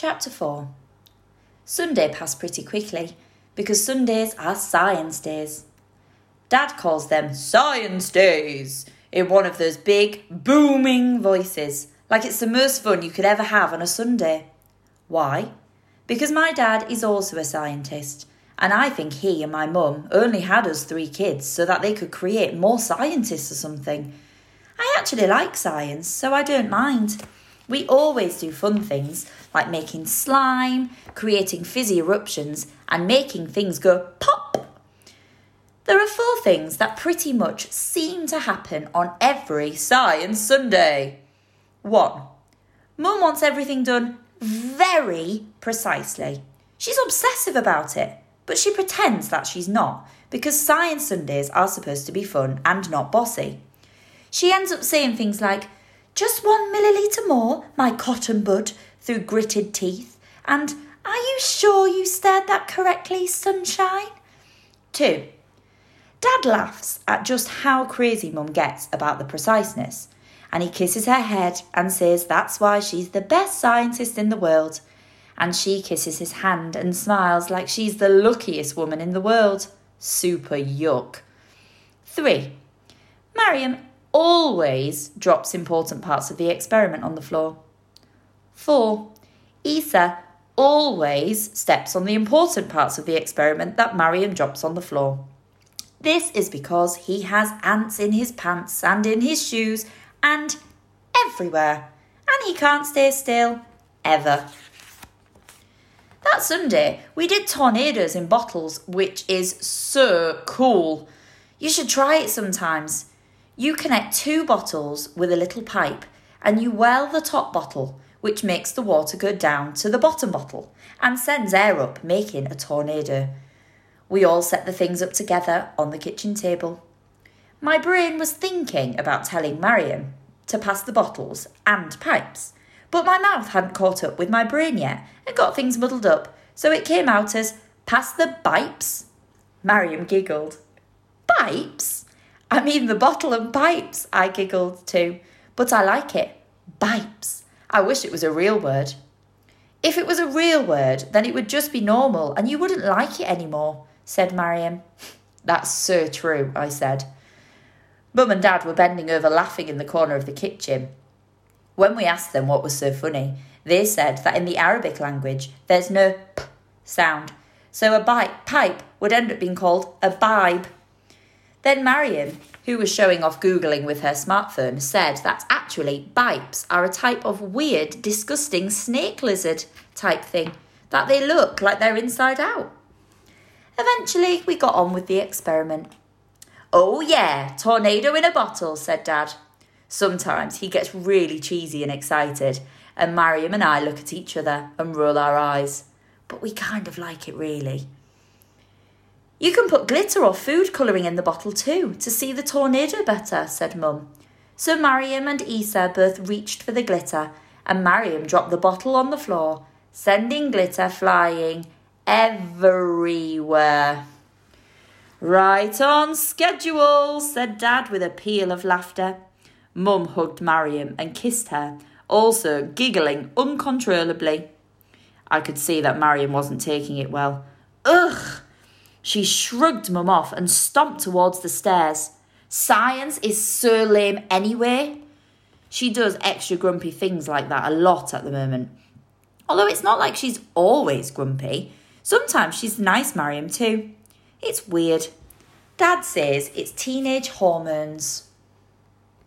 Chapter 4. Sunday passed pretty quickly because Sundays are science days. Dad calls them science days in one of those big, booming voices, like it's the most fun you could ever have on a Sunday. Why? Because my dad is also a scientist, and I think he and my mum only had us 3 kids so that they could create more scientists or something. I actually like science, so I don't mind. We always do fun things like making slime, creating fizzy eruptions, and making things go pop. There are 4 things that pretty much seem to happen on every Science Sunday. 1. Mum wants everything done very precisely. She's obsessive about it, but she pretends that she's not because Science Sundays are supposed to be fun and not bossy. She ends up saying things like, "Just 1 milliliter more, my cotton bud," through gritted teeth, and "Are you sure you stirred that correctly, sunshine?" 2. Dad laughs at just how crazy Mum gets about the preciseness, and he kisses her head and says that's why she's the best scientist in the world, and she kisses his hand and smiles like she's the luckiest woman in the world. Super yuck. 3. Mariam always drops important parts of the experiment on the floor. 4. Isa always steps on the important parts of the experiment that Mariam drops on the floor. This is because he has ants in his pants and in his shoes and everywhere, and he can't stay still, ever. That Sunday, we did tornadoes in bottles, which is so cool. You should try it sometimes. You connect 2 bottles with a little pipe and you whirl the top bottle, which makes the water go down to the bottom bottle and sends air up, making a tornado. We all set the things up together on the kitchen table. My brain was thinking about telling Mariam to pass the bottles and pipes, but my mouth hadn't caught up with my brain yet and got things muddled up, so it came out as, "Pass the pipes." Mariam giggled. "Pipes? I mean the bottle and pipes," I giggled too, but I like it. Pipes. I wish it was a real word. "If it was a real word, then it would just be normal and you wouldn't like it anymore," said Mariam. "That's so true," I said. Mum and Dad were bending over laughing in the corner of the kitchen. When we asked them what was so funny, they said that in the Arabic language there's no p sound, so a pipe would end up being called a bibe. Then Mariam, who was showing off Googling with her smartphone, said that actually bipes are a type of weird, disgusting snake lizard type thing, that they look like they're inside out. Eventually, we got on with the experiment. "Oh yeah, tornado in a bottle," said Dad. Sometimes he gets really cheesy and excited, and Mariam and I look at each other and roll our eyes. But we kind of like it really. "You can put glitter or food colouring in the bottle too, to see the tornado better," said Mum. So Mariam and Isa both reached for the glitter, and Mariam dropped the bottle on the floor, sending glitter flying everywhere. "Right on schedule," said Dad with a peal of laughter. Mum hugged Mariam and kissed her, also giggling uncontrollably. I could see that Mariam wasn't taking it well. "Ugh!" She shrugged Mum off and stomped towards the stairs. "Science is so lame anyway." She does extra grumpy things like that a lot at the moment. Although it's not like she's always grumpy. Sometimes she's nice, Mariam, too. It's weird. Dad says it's teenage hormones.